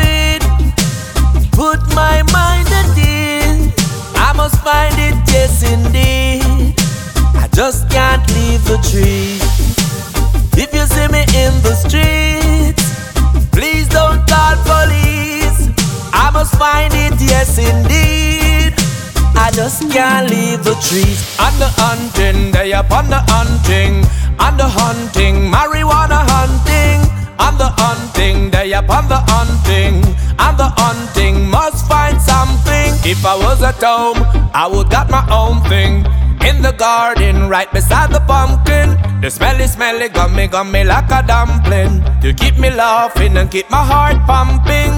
it. Put my mind at it. I must find it, yes indeed. I just can't leave the tree. If you see me in the streets, please don't call police. I must find it, yes indeed. I just can't leave the trees. On the hunting, they upon the hunting. On the hunting, marijuana hunting. On the hunting, they upon the hunting. On the hunting, must find something. If I was at home, I would got my own thing. In the garden, right beside the pumpkin. The smelly, smelly, gummy, gummy like a dumpling. To keep me laughing and keep my heart pumping.